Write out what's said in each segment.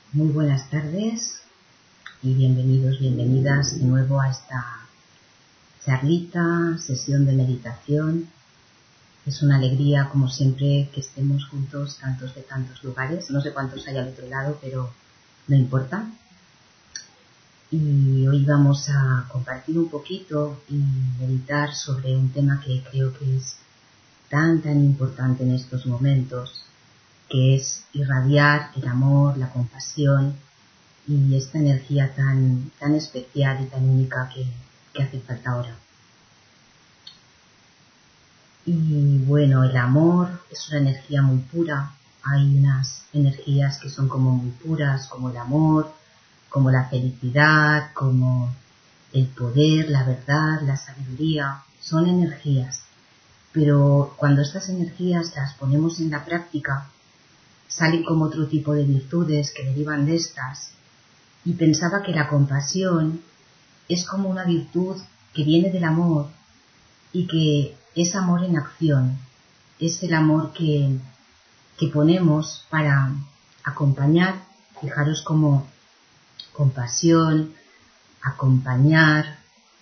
Muy buenas tardes y bienvenidas de nuevo a esta charlita, sesión de meditación. Es una alegría, como siempre, que estemos juntos de tantos lugares. No sé cuántos hay al otro lado, pero no importa. Y hoy vamos a compartir un poquito y meditar sobre un tema que creo que es tan importante en estos momentos, que es irradiar el amor, la compasión y esta energía tan especial y tan única que hace falta ahora. Y bueno, el amor es una energía muy pura. Hay unas energías que son como muy puras, como el amor, como la felicidad, como el poder, la verdad, la sabiduría. Son energías, pero cuando estas energías las ponemos en la práctica, salen como otro tipo de virtudes que derivan de estas. Y pensaba que la compasión es como una virtud que viene del amor y que es amor en acción. Es el amor que ponemos para acompañar. Fijaros como compasión, acompañar,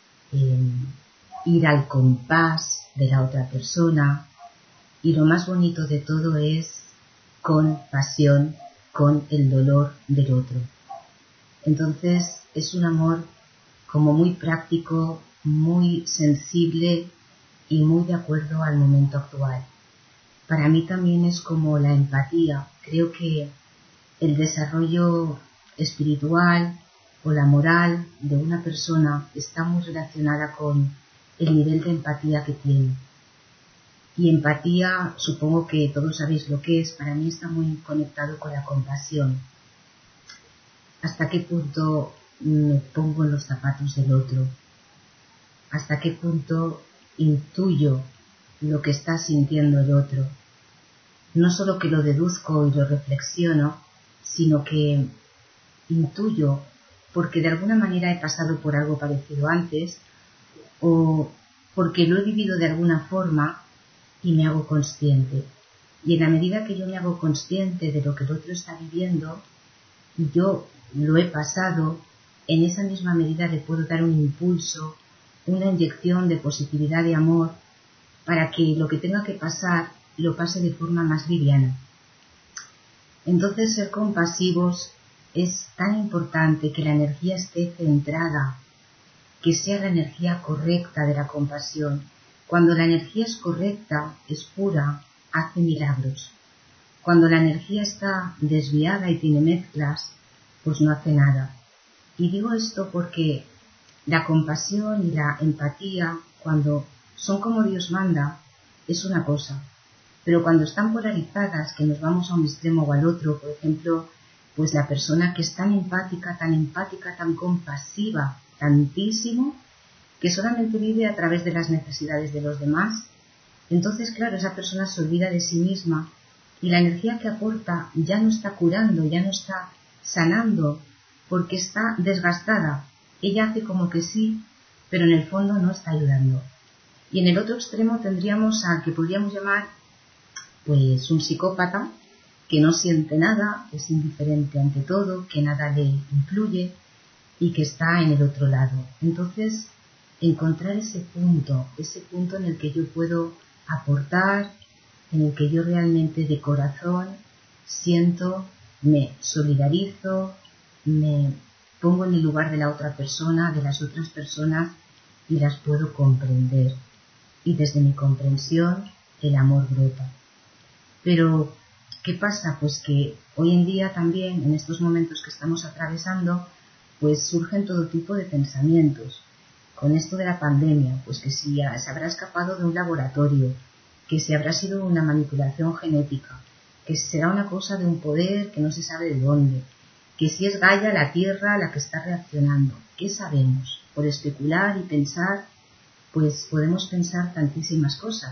ir al compás de la otra persona. Y lo más bonito de todo es con pasión, con el dolor del otro. Entonces es un amor como muy práctico, muy sensible y muy de acuerdo al momento actual. Para mí también es como la empatía. Creo que el desarrollo espiritual o la moral de una persona está muy relacionada con el nivel de empatía que tiene. Y empatía, supongo que todos sabéis lo que es, para mí está muy conectado con la compasión. ¿Hasta qué punto me pongo en los zapatos del otro? ¿Hasta qué punto intuyo lo que está sintiendo el otro? No solo que lo deduzco y lo reflexiono, sino que intuyo porque de alguna manera he pasado por algo parecido antes o porque lo he vivido de alguna forma y me hago consciente. Y en la medida que yo me hago consciente de lo que el otro está viviendo, yo lo he pasado, en esa misma medida le puedo dar un impulso, una inyección de positividad, de amor, para que lo que tenga que pasar lo pase de forma más liviana. Entonces, ser compasivos es tan importante, que la energía esté centrada, que sea la energía correcta de la compasión. Cuando la energía es correcta, es pura, hace milagros. Cuando la energía está desviada y tiene mezclas, pues no hace nada. Y digo esto porque la compasión y la empatía, cuando son como Dios manda, es una cosa. Pero cuando están polarizadas, que nos vamos a un extremo o al otro, por ejemplo, pues la persona que es tan empática, tan compasiva, tantísimo, que solamente vive a través de las necesidades de los demás, entonces, claro, esa persona se olvida de sí misma y la energía que aporta ya no está curando, ya no está sanando, porque está desgastada. Ella hace como que sí, pero en el fondo no está ayudando. Y en el otro extremo tendríamos al que podríamos llamar pues un psicópata, que no siente nada, es indiferente ante todo, que nada le influye y que está en el otro lado. Entonces, encontrar ese punto en el que yo puedo aportar, en el que yo realmente de corazón siento, me solidarizo, me pongo en el lugar de la otra persona, de las otras personas, y las puedo comprender. Y desde mi comprensión el amor brota. Pero, ¿qué pasa? Pues que hoy en día también, en estos momentos que estamos atravesando, pues surgen todo tipo de pensamientos. Con esto de la pandemia, pues que si se habrá escapado de un laboratorio, que si habrá sido una manipulación genética, que será una cosa de un poder que no se sabe de dónde, que si es Gaia, la Tierra, la que está reaccionando. ¿Qué sabemos? Por especular y pensar, pues podemos pensar tantísimas cosas.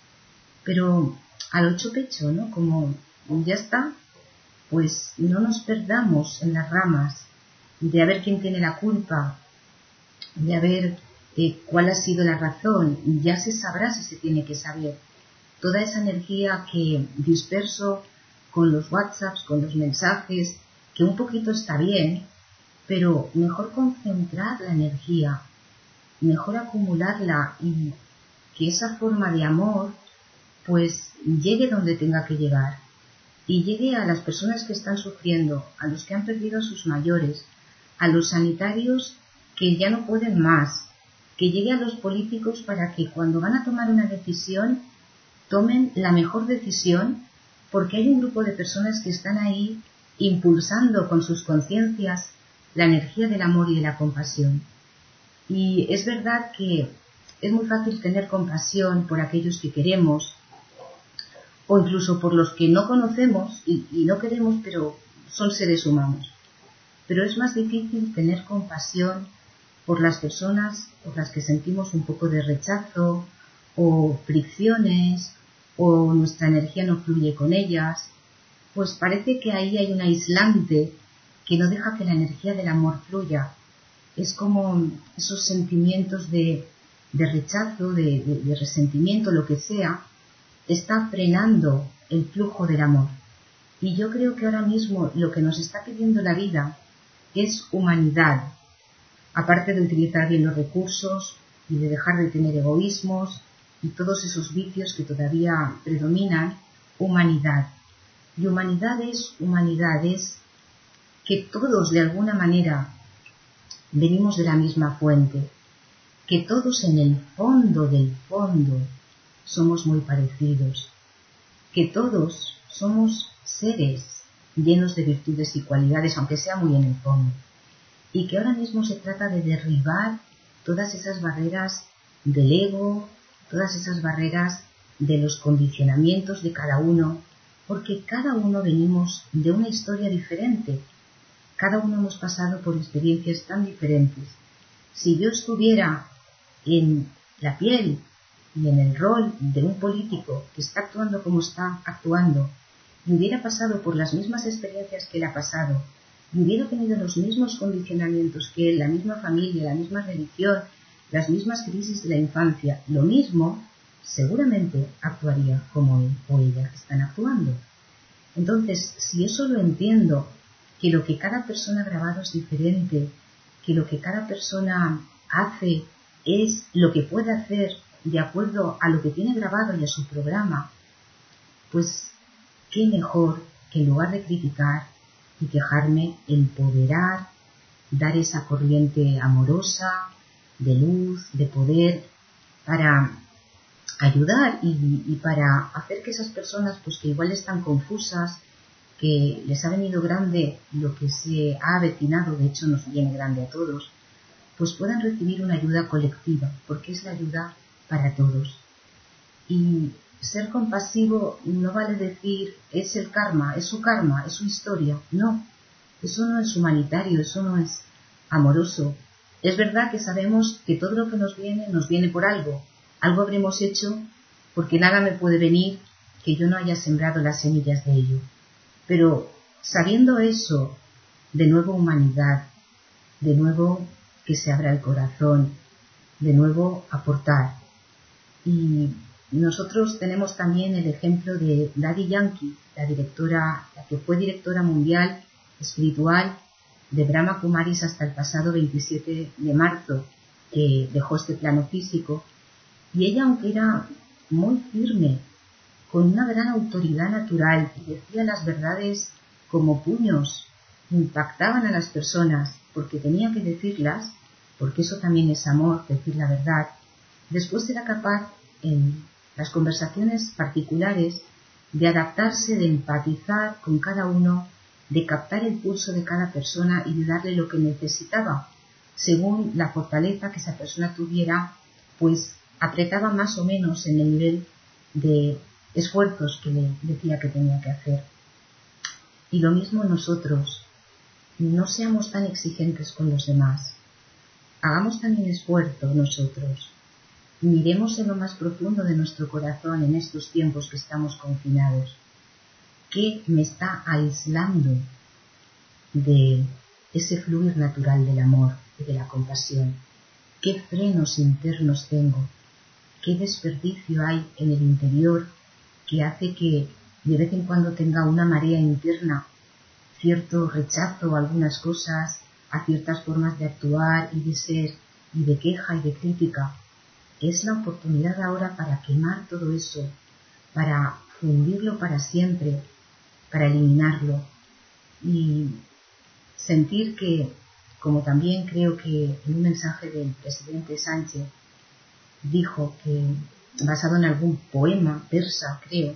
Pero a lo hecho pecho, ¿no? Como ya está, pues no nos perdamos en las ramas de a ver quién tiene la culpa, de a ver cuál ha sido la razón. Ya se sabrá si se tiene que saber. Toda esa energía que disperso con los WhatsApps, con los mensajes, que un poquito está bien, pero mejor concentrar la energía, mejor acumularla y que esa forma de amor pues llegue donde tenga que llegar y llegue a las personas que están sufriendo, a los que han perdido a sus mayores, a los sanitarios que ya no pueden más, que llegue a los políticos para que cuando van a tomar una decisión tomen la mejor decisión, porque hay un grupo de personas que están ahí impulsando con sus conciencias la energía del amor y de la compasión. Y es verdad que es muy fácil tener compasión por aquellos que queremos, o incluso por los que no conocemos y no queremos, pero son seres humanos. Pero es más difícil tener compasión por las personas por las que sentimos un poco de rechazo o fricciones o nuestra energía no fluye con ellas, pues parece que ahí hay un aislante que no deja que la energía del amor fluya. Es como esos sentimientos de rechazo, de resentimiento, lo que sea, está frenando el flujo del amor. Y yo creo que ahora mismo lo que nos está pidiendo la vida es humanidad, aparte de utilizar bien los recursos y de dejar de tener egoísmos y todos esos vicios que todavía predominan, humanidad. Y humanidad es que todos de alguna manera venimos de la misma fuente, que todos en el fondo del fondo somos muy parecidos, que todos somos seres llenos de virtudes y cualidades, aunque sea muy en el fondo, y que ahora mismo se trata de derribar todas esas barreras del ego, todas esas barreras de los condicionamientos de cada uno, porque cada uno venimos de una historia diferente, cada uno hemos pasado por experiencias tan diferentes. Si yo estuviera en la piel y en el rol de un político que está actuando como está actuando y hubiera pasado por las mismas experiencias que él ha pasado y hubiera tenido los mismos condicionamientos que él, la misma familia, la misma religión, las mismas crisis de la infancia, lo mismo, seguramente actuaría como él o ella están actuando. Entonces, si eso lo entiendo, que lo que cada persona ha grabado es diferente, que lo que cada persona hace es lo que puede hacer de acuerdo a lo que tiene grabado y a su programa, pues qué mejor que en lugar de criticar y quejarme, empoderar, dar esa corriente amorosa, de luz, de poder, para ayudar y para hacer que esas personas pues que igual están confusas, que les ha venido grande lo que se ha avecinado, de hecho nos viene grande a todos, pues puedan recibir una ayuda colectiva, porque es la ayuda para todos. Y ser compasivo no vale decir es el karma, es su historia. No, eso no es humanitario, eso no es amoroso. Es verdad que sabemos que todo lo que nos viene por algo. Algo habremos hecho porque nada me puede venir que yo no haya sembrado las semillas de ello. Pero sabiendo eso, de nuevo humanidad, de nuevo que se abra el corazón, de nuevo aportar. Y nosotros tenemos también el ejemplo de Daddy Yankee, la que fue directora mundial espiritual de Brahma Kumaris hasta el pasado 27 de marzo, que dejó este plano físico. Y ella, aunque era muy firme, con una gran autoridad natural, y decía las verdades como puños, impactaban a las personas porque tenía que decirlas, porque eso también es amor, decir la verdad. Después era capaz, en las conversaciones particulares, de adaptarse, de empatizar con cada uno, de captar el pulso de cada persona y de darle lo que necesitaba. Según la fortaleza que esa persona tuviera, pues apretaba más o menos en el nivel de esfuerzos que le decía que tenía que hacer. Y lo mismo nosotros, no seamos tan exigentes con los demás. Hagamos también esfuerzo nosotros. Miremos en lo más profundo de nuestro corazón en estos tiempos que estamos confinados. ¿Qué me está aislando de ese fluir natural del amor y de la compasión? ¿Qué frenos internos tengo? ¿Qué desperdicio hay en el interior que hace que de vez en cuando tenga una marea interna cierto rechazo a algunas cosas, a ciertas formas de actuar y de ser, y de queja y de crítica. Es la oportunidad ahora para quemar todo eso, para fundirlo para siempre, para eliminarlo y sentir que, como también creo que en un mensaje del presidente Sánchez dijo, que basado en algún poema persa, creo,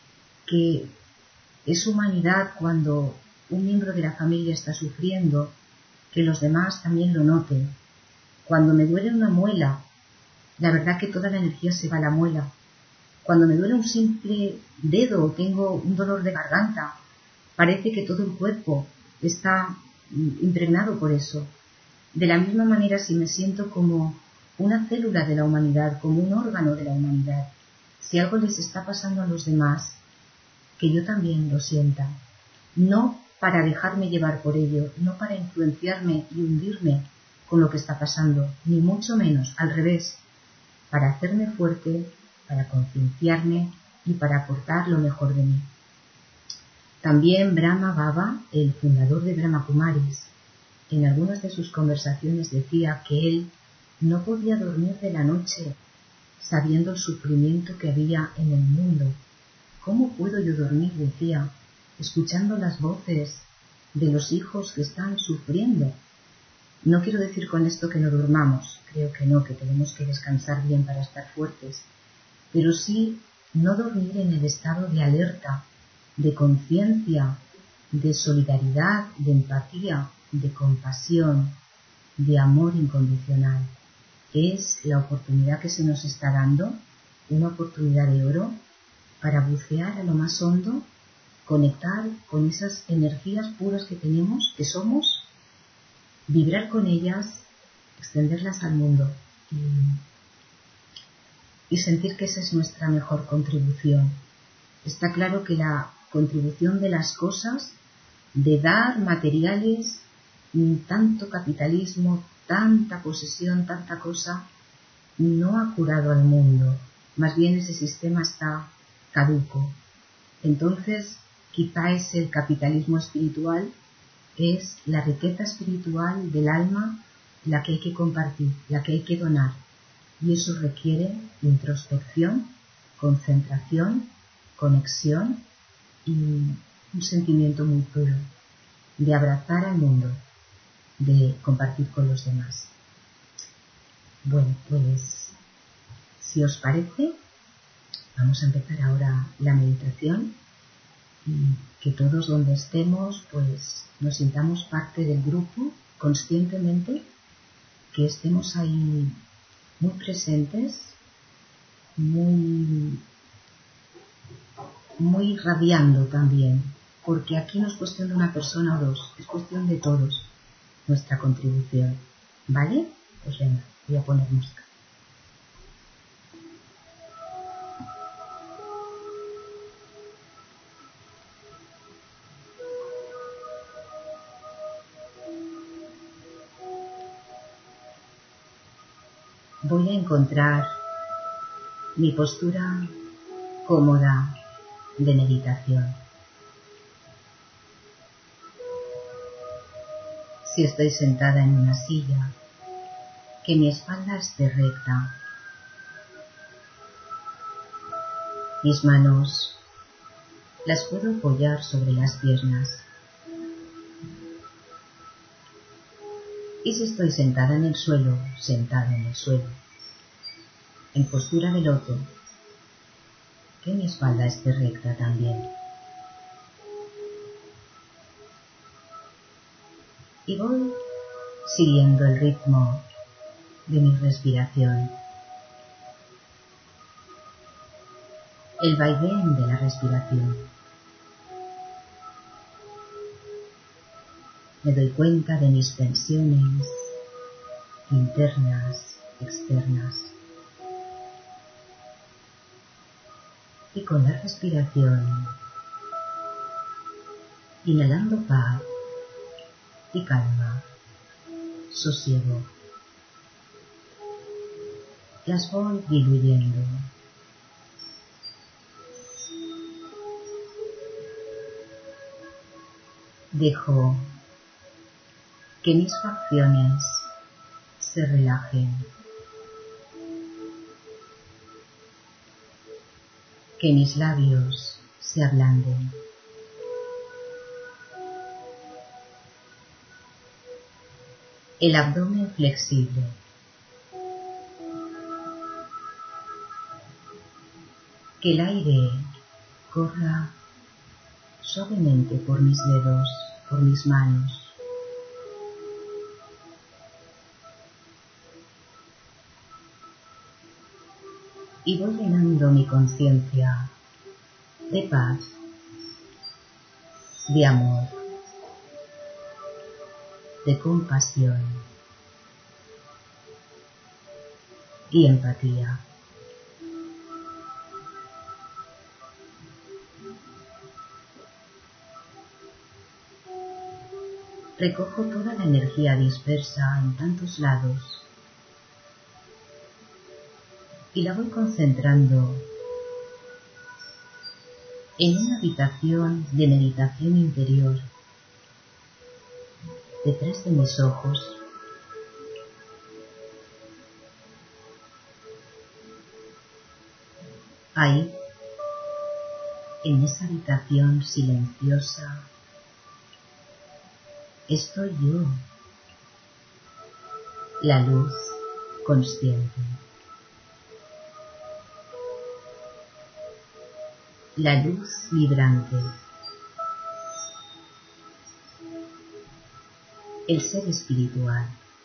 que es humanidad cuando un miembro de la familia está sufriendo, que los demás también lo noten. Cuando me duele una muela, la verdad que toda la energía se va a la muela. Cuando me duele un simple dedo o tengo un dolor de garganta, parece que todo el cuerpo está impregnado por eso. De la misma manera, si me siento como una célula de la humanidad, como un órgano de la humanidad, si algo les está pasando a los demás, que yo también lo sienta. No para dejarme llevar por ello, no para influenciarme y hundirme con lo que está pasando, ni mucho menos, al revés, para hacerme fuerte, para concienciarme y para aportar lo mejor de mí. También Brahma Baba, el fundador de Brahma Kumaris, en algunas de sus conversaciones decía que él no podía dormir de la noche sabiendo el sufrimiento que había en el mundo. ¿Cómo puedo yo dormir?, decía, escuchando las voces de los hijos que están sufriendo. No quiero decir con esto que no durmamos, creo que no, que tenemos que descansar bien para estar fuertes, pero sí no dormir en el estado de alerta, de conciencia, de solidaridad, de empatía, de compasión, de amor incondicional. Es la oportunidad que se nos está dando, una oportunidad de oro, para bucear a lo más hondo, conectar con esas energías puras que tenemos, que somos, vibrar con ellas, extenderlas al mundo y sentir que esa es nuestra mejor contribución. Está claro que la contribución de las cosas, de dar materiales, tanto capitalismo, tanta posesión, tanta cosa, no ha curado al mundo. Más bien ese sistema está caduco. Entonces, quizá es el capitalismo espiritual, es la riqueza espiritual del alma la que hay que compartir, la que hay que donar. Y eso requiere introspección, concentración, conexión y un sentimiento muy puro de abrazar al mundo, de compartir con los demás. Bueno, pues si os parece, vamos a empezar ahora la meditación y que todos donde estemos pues nos sintamos parte del grupo conscientemente, que estemos ahí muy presentes, muy radiando también, porque aquí no es cuestión de una persona o dos, es cuestión de todos, nuestra contribución. ¿Vale? Pues venga, voy a poner música. Voy a encontrar mi postura cómoda de meditación. Si estoy sentada en una silla, que mi espalda esté recta. Mis manos las puedo apoyar sobre las piernas. Y si estoy sentada en el suelo, sentado en el suelo, en postura de loto, que mi espalda esté recta también. Y voy siguiendo el ritmo de mi respiración, el vaivén de la respiración. Me doy cuenta de mis tensiones internas, externas. Y con la respiración, inhalando paz y calma, sosiego, las voy diluyendo. Dejo que mis facciones se relajen, que mis labios se ablanden. El abdomen flexible. Que el aire corra suavemente por mis dedos, por mis manos. Y voy llenando mi conciencia de paz, de amor, de compasión y empatía. Recojo toda la energía dispersa en tantos lados y la voy concentrando en una habitación de meditación interior detrás de mis ojos. Ahí, en esa habitación silenciosa, estoy yo, la luz consciente. La luz vibrante. El ser espiritual.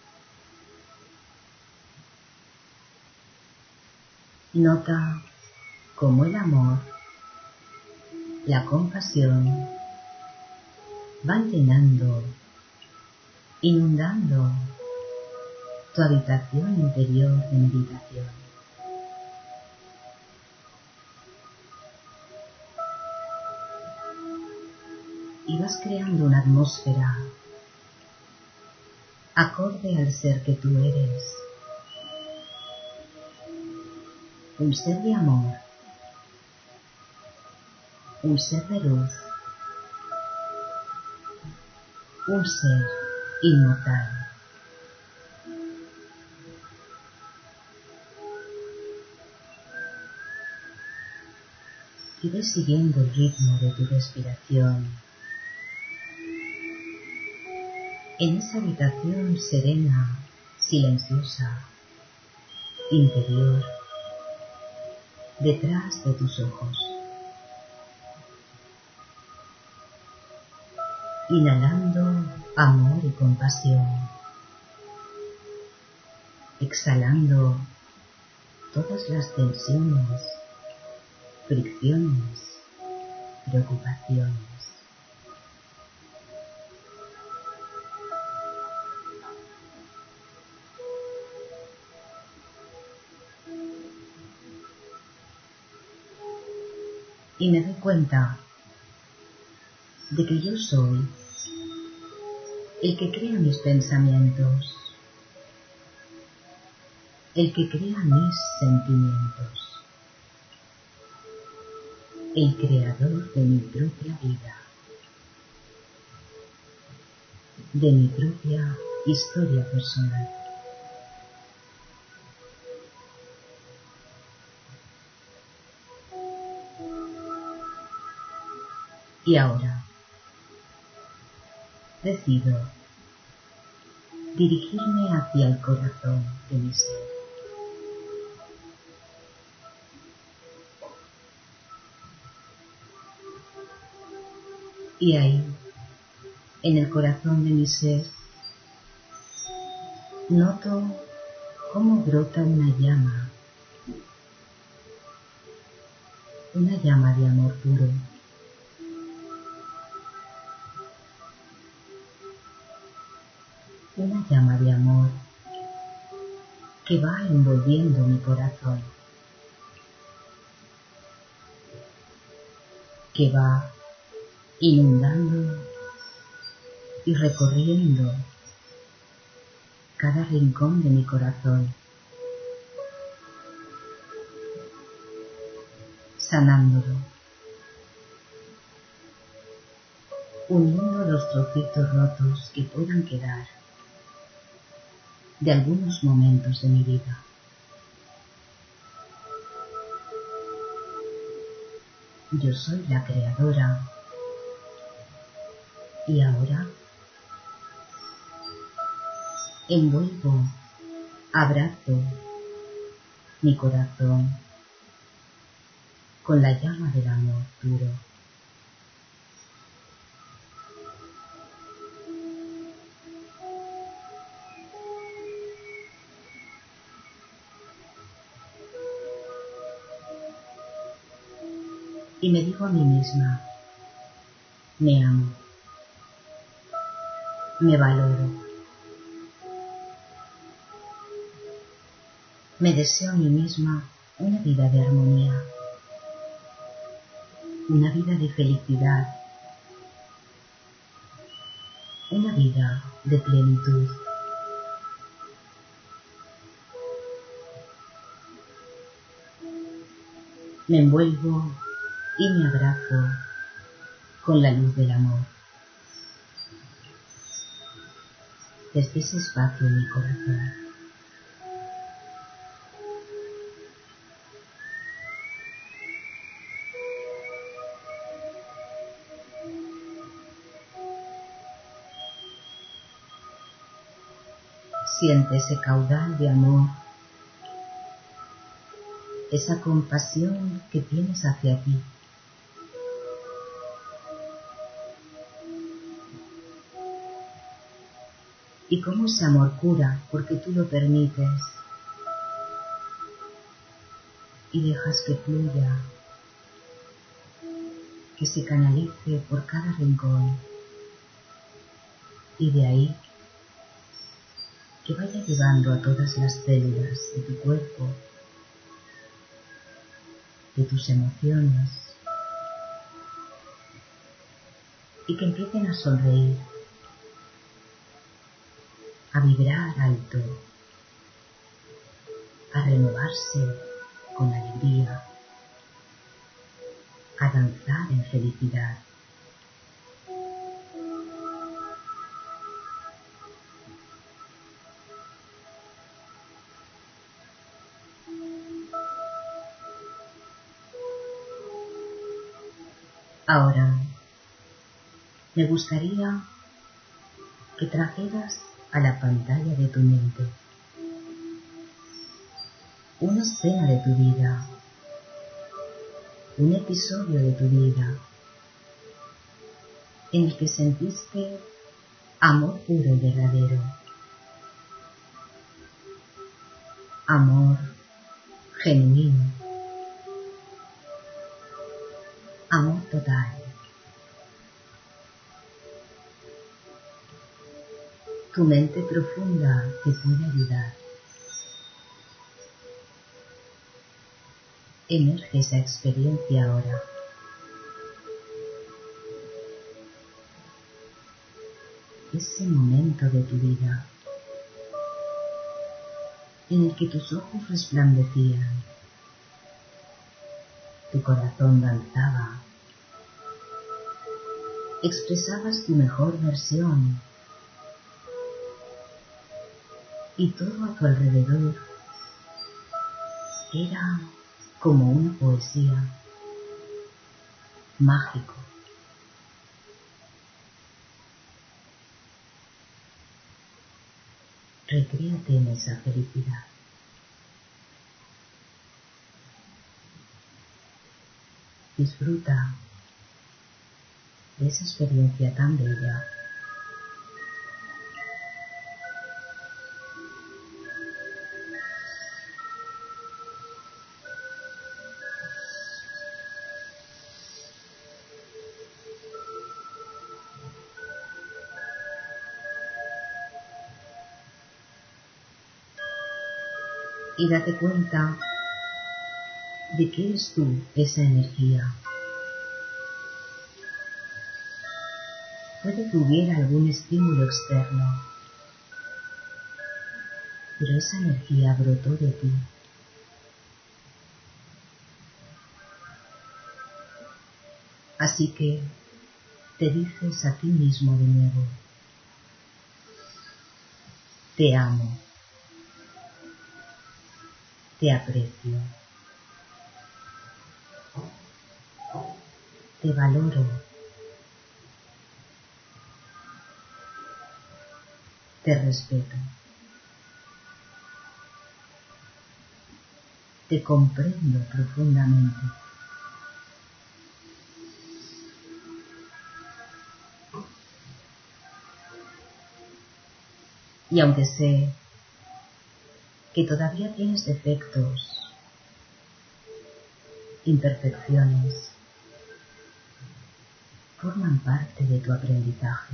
Nota cómo el amor, la compasión van llenando, inundando tu habitación interior de meditación. Y vas creando una atmósfera acorde al ser que tú eres. Un ser de amor, un ser de luz, un ser inmortal. Y ves siguiendo el ritmo de tu respiración en esa habitación serena, silenciosa, interior, detrás de tus ojos. Inhalando amor y compasión. Exhalando todas las tensiones, fricciones, preocupaciones. Y me doy cuenta de que yo soy el que crea mis pensamientos, el que crea mis sentimientos, el creador de mi propia vida, de mi propia historia personal. Y ahora decido dirigirme hacia el corazón de mi ser. Y ahí, en el corazón de mi ser, noto cómo brota una llama de amor puro. Una llama de amor que va envolviendo mi corazón, que va inundando y recorriendo cada rincón de mi corazón, sanándolo, uniendo los trocitos rotos que puedan quedar de algunos momentos de mi vida. Yo soy la creadora y ahora envuelvo, abrazo mi corazón con la llama del amor puro. Y me digo a mí misma, me amo, me valoro, me deseo a mí misma una vida de armonía, una vida de felicidad, una vida de plenitud. Me envuelvo y me abrazo con la luz del amor. Desde ese espacio en mi corazón. Siente ese caudal de amor, esa compasión que tienes hacia ti. Y cómo ese amor cura porque tú lo permites y dejas que fluya, que se canalice por cada rincón y de ahí que vaya llegando a todas las células de tu cuerpo, de tus emociones y que empiecen a sonreír, a vibrar alto, a renovarse con alegría, a danzar en felicidad. Ahora, me gustaría que trajeras a la pantalla de tu mente una escena de tu vida, un episodio de tu vida en el que sentiste amor puro y verdadero, amor genuino, amor total. Tu mente profunda te puede ayudar. Emerge esa experiencia ahora. Ese momento de tu vida en el que tus ojos resplandecían, tu corazón danzaba, expresabas tu mejor versión y todo a tu alrededor era como una poesía, mágico. Recréate en esa felicidad. Disfruta de esa experiencia tan bella. Y date cuenta de que eres tú esa energía. Puede que hubiera algún estímulo externo, pero esa energía brotó de ti. Así que te dices a ti mismo de nuevo: te amo, te aprecio, te valoro, te respeto, te comprendo profundamente. Y aunque sé que todavía tienes defectos, imperfecciones, forman parte de tu aprendizaje,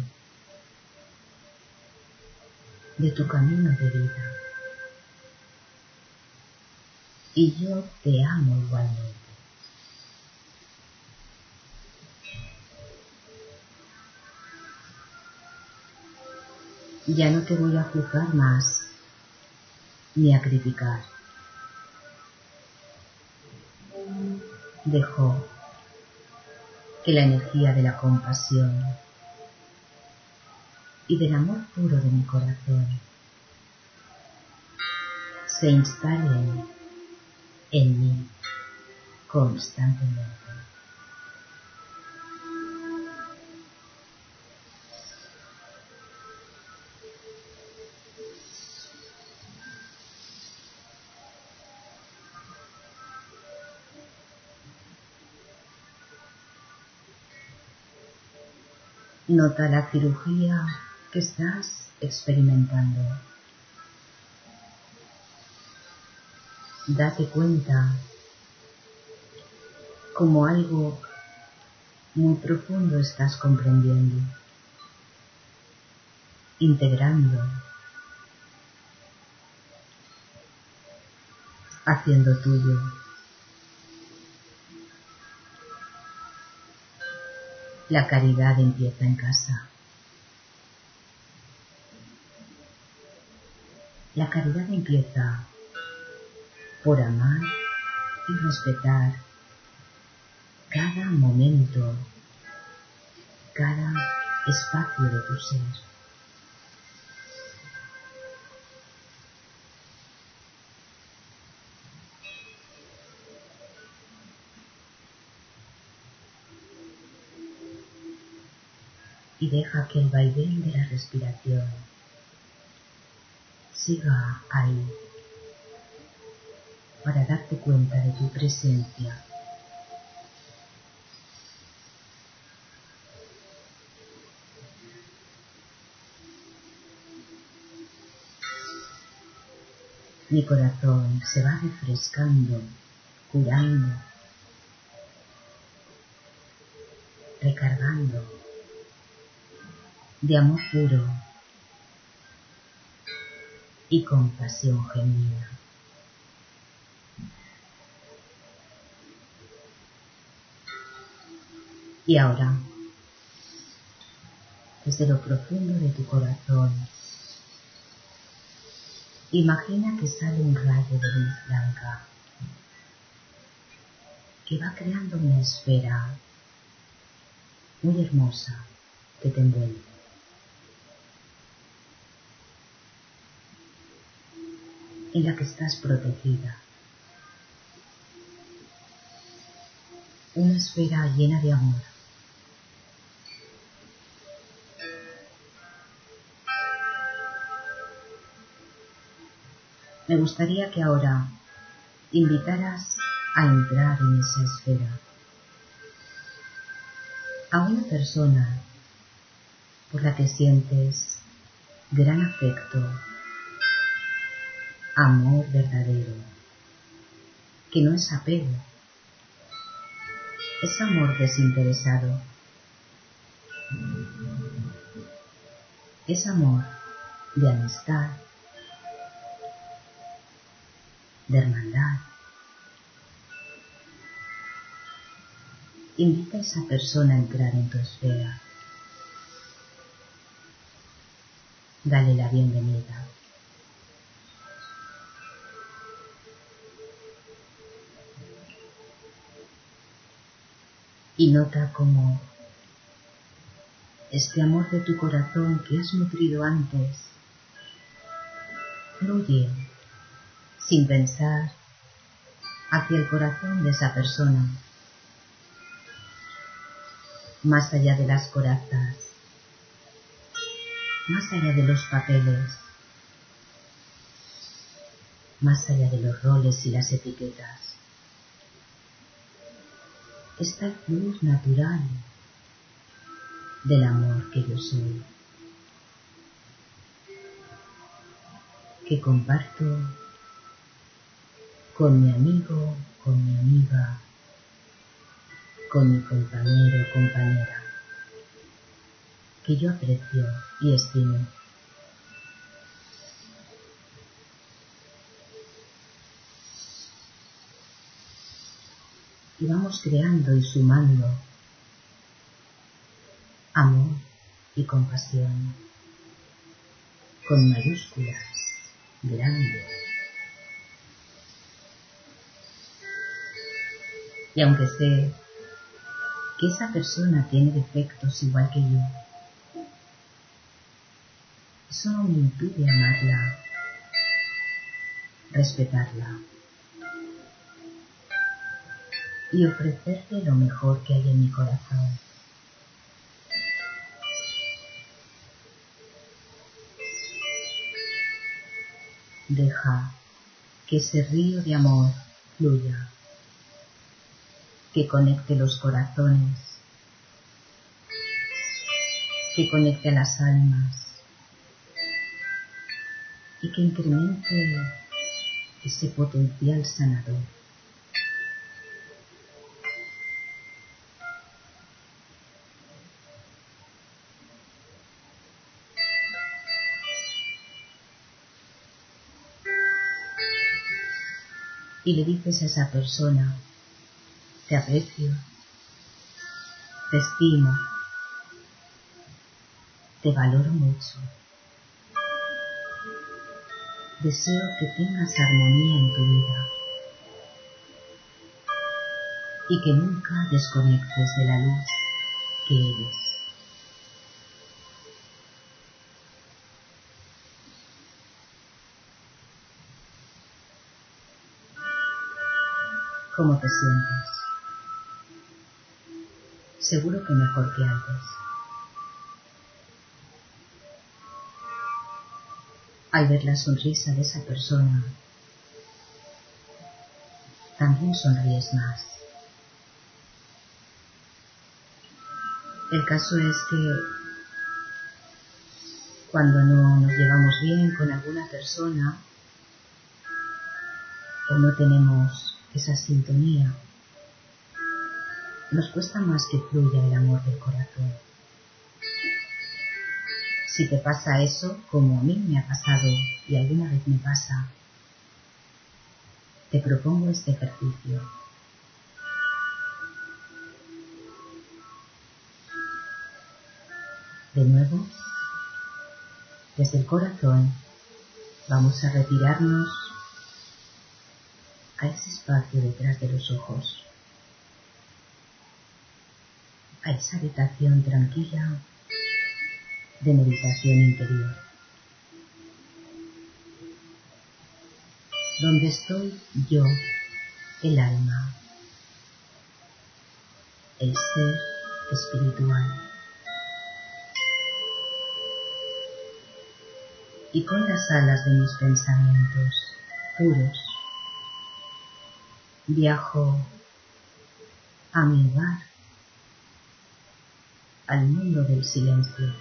de tu camino de vida. Y yo te amo igualmente. Ya no te voy a juzgar más, ni a criticar. Dejo que la energía de la compasión y del amor puro de mi corazón se instalen en mí constantemente. Nota la cirugía que estás experimentando. Date cuenta como algo muy profundo estás comprendiendo, integrando, haciendo tuyo. La caridad empieza en casa. La caridad empieza por amar y respetar cada momento, cada espacio de tu ser. Y deja que el vaivén de la respiración siga ahí para darte cuenta de tu presencia. Mi corazón se va refrescando, curando, recargando de amor puro y compasión genuina. Y ahora, desde lo profundo de tu corazón, imagina que sale un rayo de luz blanca que va creando una esfera muy hermosa que te envuelve. En la que estás protegida. Una esfera llena de amor. Me gustaría que ahora invitaras a entrar en esa esfera a una persona por la que sientes gran afecto, amor verdadero, que no es apego, es amor desinteresado, es amor de amistad, de hermandad. Invita a esa persona a entrar en tu esfera. Dale la bienvenida. Y nota cómo este amor de tu corazón que has nutrido antes, fluye sin pensar hacia el corazón de esa persona, más allá de las corazas, más allá de los papeles, más allá de los roles y las etiquetas. Esta luz natural del amor que yo soy, que comparto con mi amigo, con mi amiga, con mi compañero o compañera, que yo aprecio y estimo. Y vamos creando y sumando amor y compasión con mayúsculas grandes. Y aunque sé que esa persona tiene defectos igual que yo, eso no me impide amarla, respetarla y ofrecerle lo mejor que hay en mi corazón. Deja que ese río de amor fluya, que conecte los corazones, que conecte a las almas y que incremente ese potencial sanador. Y le dices a esa persona: te aprecio, te estimo, te valoro mucho. Deseo que tengas armonía en tu vida y que nunca desconectes de la luz que eres. ¿Cómo te sientes? Seguro que mejor que antes. Al ver la sonrisa de esa persona, también sonríes más. El caso es que cuando no nos llevamos bien con alguna persona o no tenemos esa sintonía, nos cuesta más que fluya el amor del corazón. Si te pasa eso, como a mí me ha pasado y alguna vez me pasa, te propongo este ejercicio. De nuevo, desde el corazón, vamos a retirarnos a ese espacio detrás de los ojos, a esa habitación tranquila de meditación interior, donde estoy yo, el alma, el ser espiritual, y con las alas de mis pensamientos puros viajo a mi hogar, al mundo del silencio,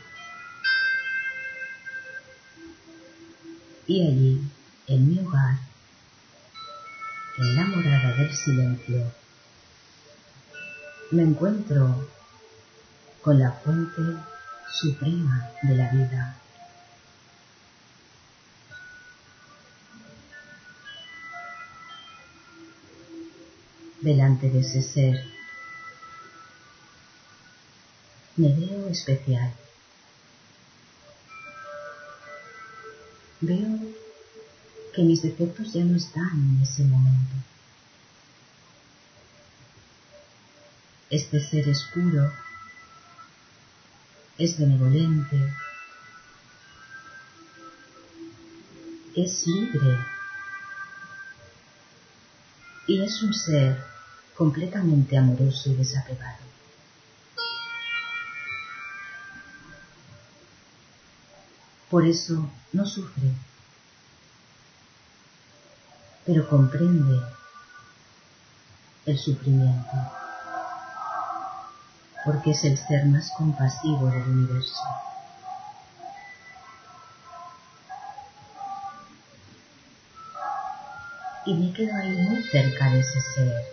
y allí, en mi hogar, en la morada del silencio, me encuentro con la fuente suprema de la vida. Delante de ese ser me veo especial. Veo que mis defectos ya no están en ese momento. Este ser es puro, es benevolente, es libre y es un ser completamente amoroso y desapegado. Por eso no sufre, pero comprende el sufrimiento, porque es el ser más compasivo del universo. Y me quedo ahí muy cerca de ese ser,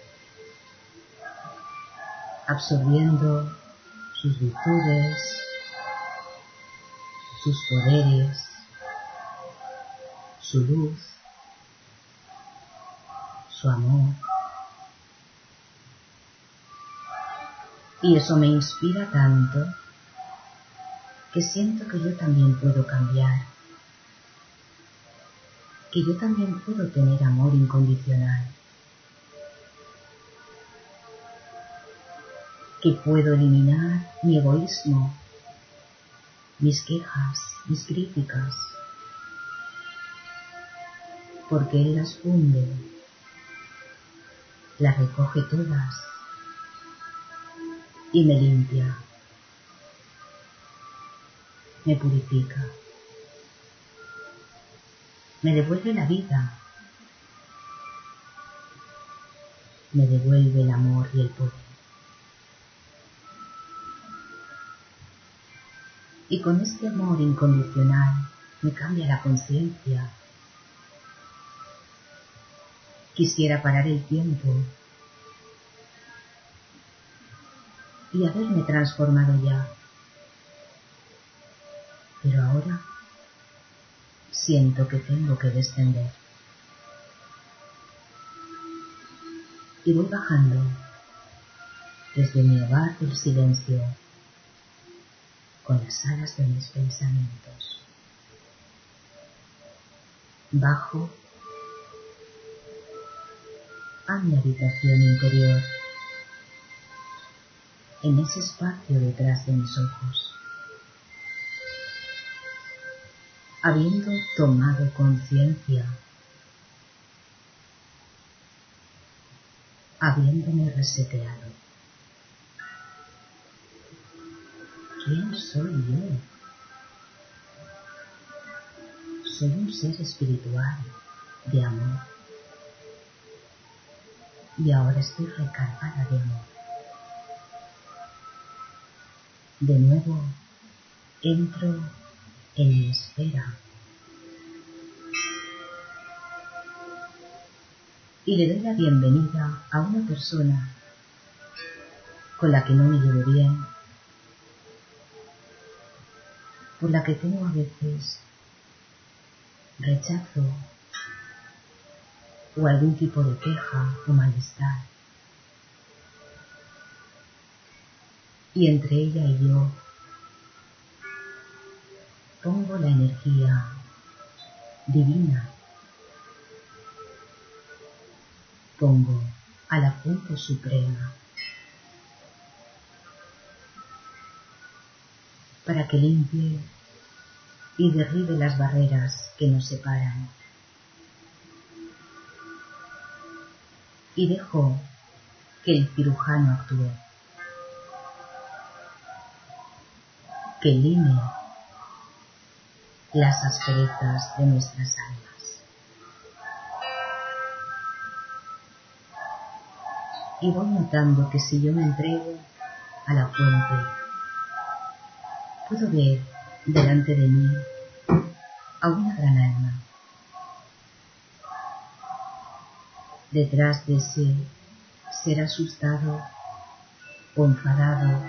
absorbiendo sus virtudes, sus poderes, su luz, su amor. Y eso me inspira tanto que siento que yo también puedo cambiar, que yo también puedo tener amor incondicional, que puedo eliminar mi egoísmo, mis quejas, mis críticas, porque Él las funde, las recoge todas y me limpia, me purifica, me devuelve la vida, me devuelve el amor y el poder. Y con este amor incondicional me cambia la conciencia. Quisiera parar el tiempo y haberme transformado ya. Pero ahora siento que tengo que descender. Y voy bajando desde mi hogar del silencio con las alas de mis pensamientos. Bajo a mi habitación interior, en ese espacio detrás de mis ojos. Habiendo tomado conciencia, habiéndome reseteado. ¿Quién soy yo? Soy un ser espiritual, de amor. Y ahora estoy recargada de amor. De nuevo entro en mi esfera y le doy la bienvenida a una persona con la que no me llevo bien, por la que tengo a veces rechazo o algún tipo de queja o malestar. Y entre ella y yo pongo la energía divina, pongo a la fuente suprema para que limpie y derribe las barreras que nos separan. Y dejo que el cirujano actúe, que lime las asperezas de nuestras almas. Y voy notando que si yo me entrego a la fuente, puedo ver delante de mí a una gran alma. Detrás de ese ser asustado o enfadado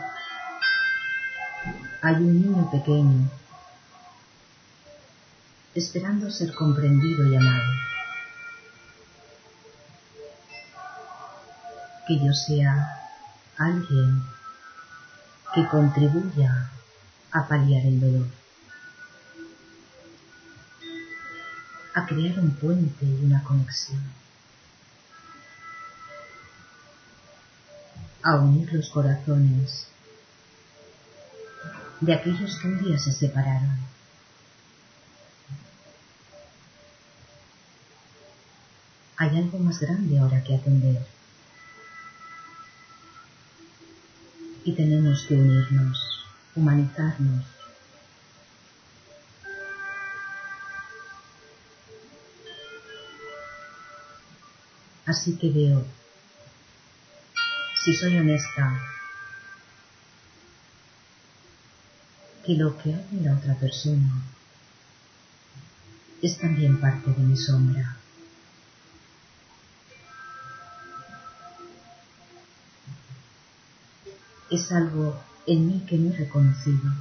hay un niño pequeño esperando ser comprendido y amado. Que yo sea alguien que contribuya a paliar el dolor, a crear un puente y una conexión, a unir los corazones de aquellos que un día se separaron. Hay algo más grande ahora que atender y tenemos que unirnos, humanizarnos. Así que veo, si soy honesta, que lo que hay en la otra persona es también parte de mi sombra. Es algo en mí que no he reconocido.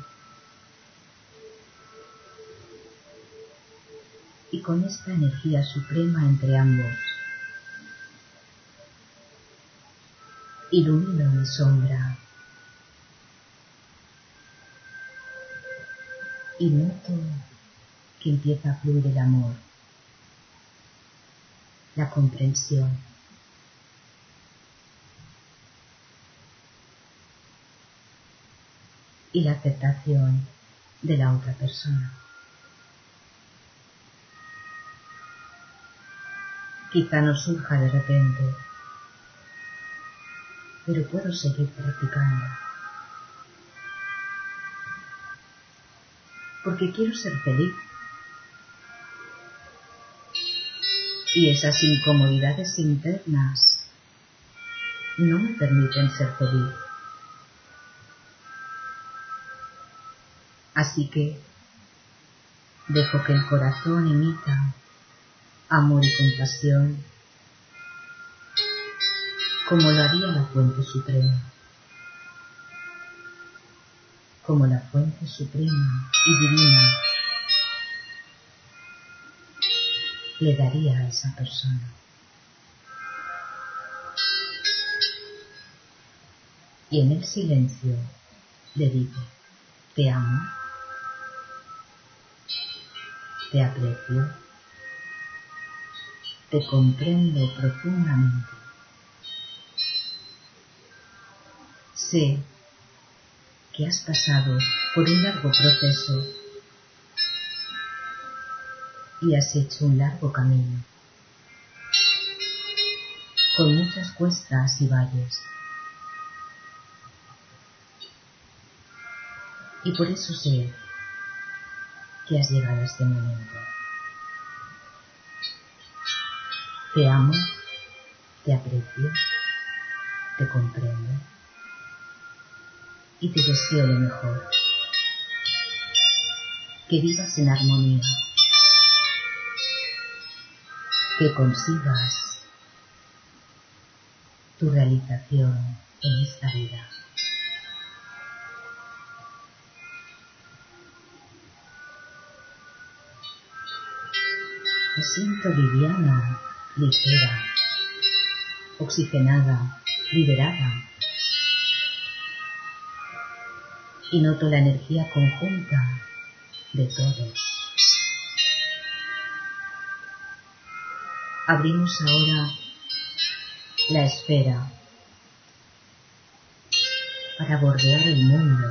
Y con esta energía suprema entre ambos, ilumino mi sombra y noto que empieza a fluir el amor, la comprensión, y la aceptación de la otra persona. Quizá no surja de repente, pero puedo seguir practicando. Porque quiero ser feliz. Y esas incomodidades internas no me permiten ser feliz. Así que dejo que el corazón emita amor y compasión como lo haría la fuente suprema. Como la fuente suprema y divina le daría a esa persona. Y en el silencio le digo, te amo, te aprecio, te comprendo profundamente. Sé que has pasado por un largo proceso y has hecho un largo camino, con muchas cuestas y valles. Y por eso sé que has llegado a este momento. Te amo, te aprecio, te comprendo y te deseo lo mejor. Que vivas en armonía, que consigas tu realización en esta vida. Me siento liviana, ligera, oxigenada, liberada. Y noto la energía conjunta de todos. Abrimos ahora la esfera para bordear el mundo.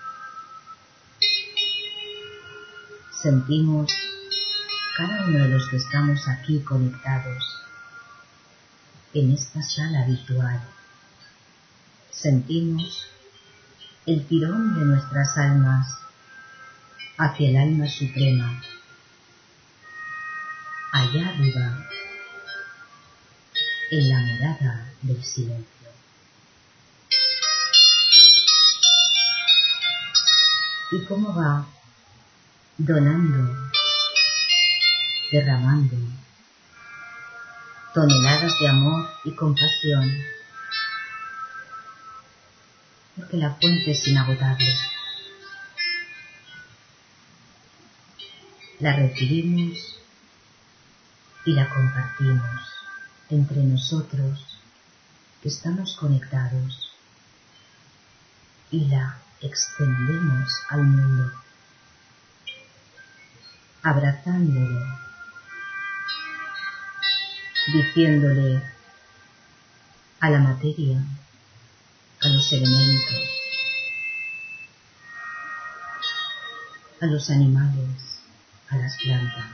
Sentimos cada uno de los que estamos aquí conectados en esta sala virtual. Sentimos el tirón de nuestras almas hacia el alma suprema, allá arriba, en la morada del silencio. ¿Y cómo va donando, derramando toneladas de amor y compasión? Porque la fuente es inagotable. La recibimos y la compartimos entre nosotros que estamos conectados y la extendemos al mundo, abrazándolo, diciéndole a la materia, a los elementos, a los animales, a las plantas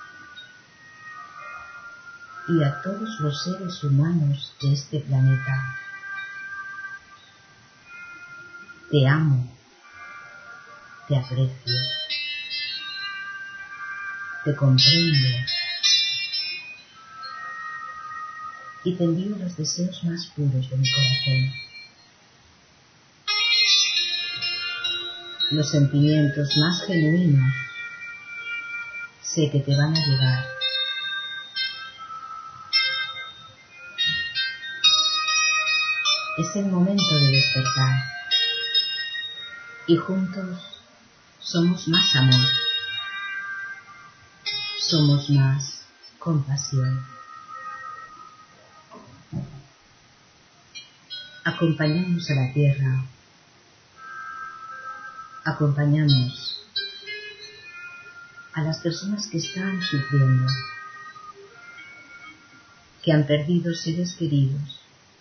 y a todos los seres humanos de este planeta. Te amo, te aprecio, te comprendo y te envío los deseos más puros de mi corazón. Los sentimientos más genuinos sé que te van a llegar. Es el momento de despertar y juntos somos más amor, somos más compasión. Acompañamos a la tierra, acompañamos a las personas que están sufriendo, que han perdido seres queridos,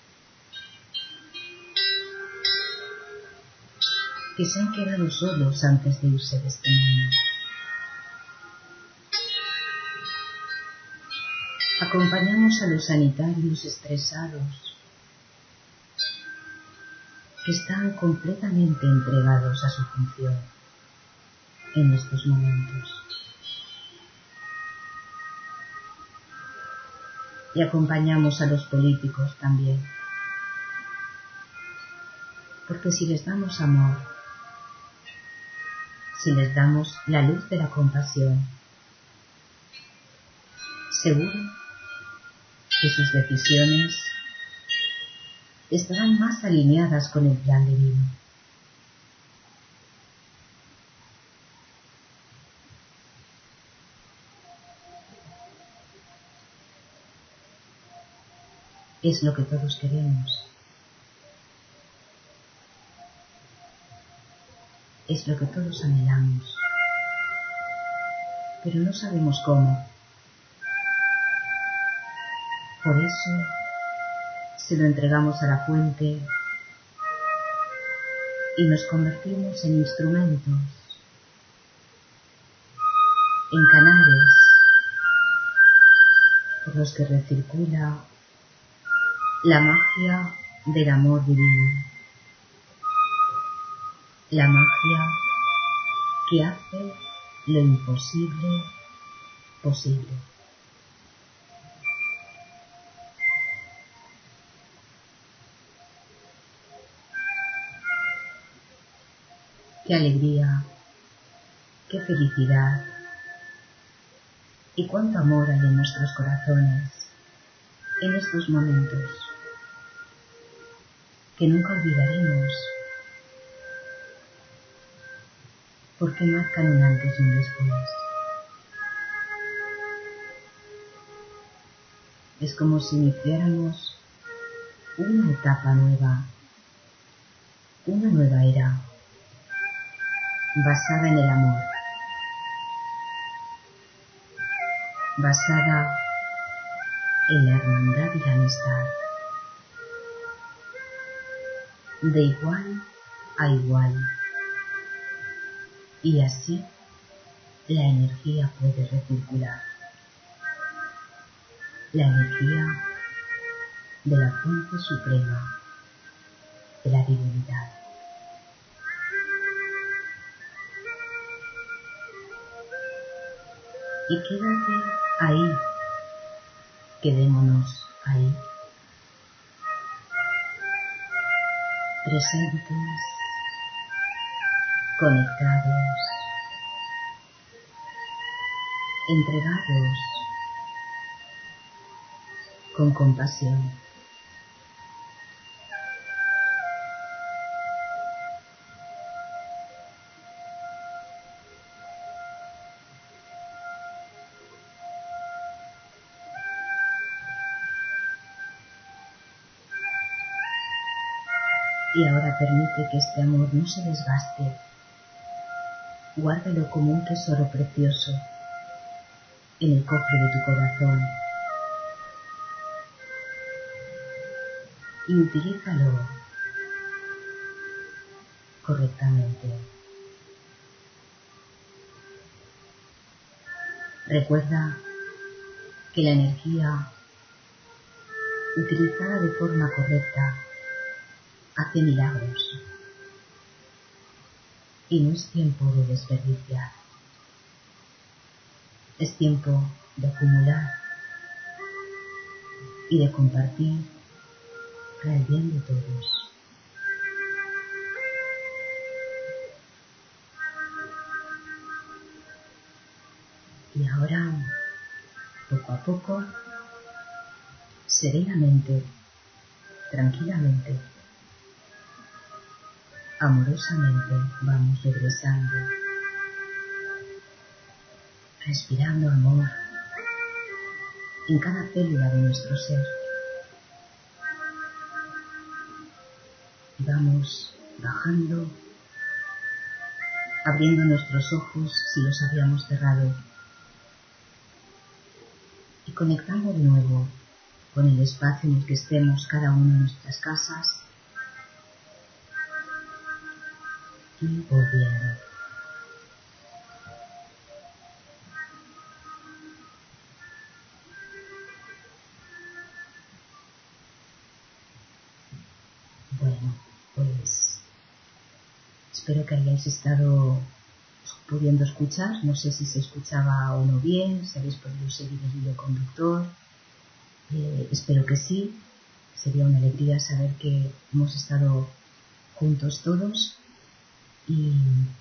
que se han quedado solos antes de irse de este mundo. Acompañamos a los sanitarios estresados, que están completamente entregados a su función en estos momentos. Y acompañamos a los políticos también, porque si les damos amor, si les damos la luz de la compasión, seguro que sus decisiones estarán más alineadas con el plan divino. Es lo que todos queremos. Es lo que todos anhelamos. Pero no sabemos cómo. Por eso se lo entregamos a la fuente y nos convertimos en instrumentos, en canales por los que recircula la magia del amor divino, la magia que hace lo imposible posible. Qué alegría, qué felicidad y cuánto amor hay en nuestros corazones en estos momentos que nunca olvidaremos, porque marcan un antes y un después. Es como si iniciáramos una etapa nueva, una nueva era, basada en el amor, basada en la hermandad y la amistad, de igual a igual, y así la energía puede recircular, la energía de la fuente suprema, de la divinidad. Y quédate ahí, quedémonos ahí, presentes, conectados, entregados, con compasión. Y ahora permite que este amor no se desgaste. Guárdalo como un tesoro precioso en el cofre de tu corazón y utilízalo correctamente. Recuerda que la energía utilizada de forma correcta hace milagros y no es tiempo de desperdiciar, es tiempo de acumular y de compartir para el bien de todos. Y ahora, poco a poco, serenamente, tranquilamente, amorosamente vamos regresando, respirando amor en cada célula de nuestro ser. Y vamos bajando, abriendo nuestros ojos si los habíamos cerrado y conectando de nuevo con el espacio en el que estemos cada uno en nuestras casas y volviendo. Bueno, pues espero que hayáis estado pudiendo escuchar. No sé si se escuchaba o no bien, si habéis podido seguir el hilo conductor. Espero que sí. Sería una alegría saber que hemos estado juntos todos y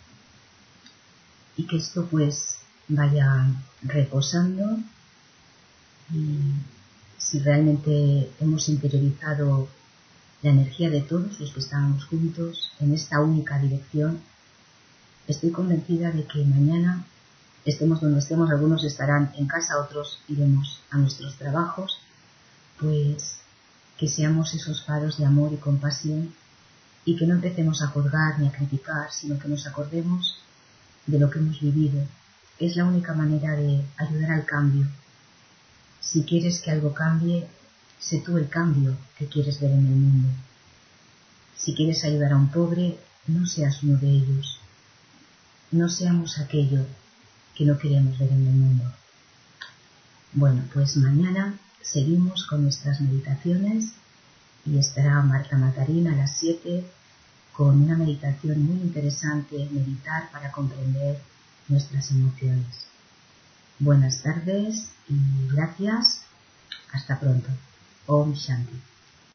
que esto pues vaya reposando, y si realmente hemos interiorizado la energía de todos los que estábamos juntos en esta única dirección, estoy convencida de que mañana, estemos donde estemos, algunos estarán en casa, otros iremos a nuestros trabajos, pues que seamos esos faros de amor y compasión y que no empecemos a juzgar ni a criticar, sino que nos acordemos de lo que hemos vivido. Es la única manera de ayudar al cambio. Si quieres que algo cambie, sé tú el cambio que quieres ver en el mundo. Si quieres ayudar a un pobre, no seas uno de ellos. No seamos aquello que no queremos ver en el mundo. Bueno, pues mañana seguimos con nuestras meditaciones y estará Marta Matarín a las 7 con una meditación muy interesante, meditar para comprender nuestras emociones. Buenas tardes y gracias. Hasta pronto. Om Shanti.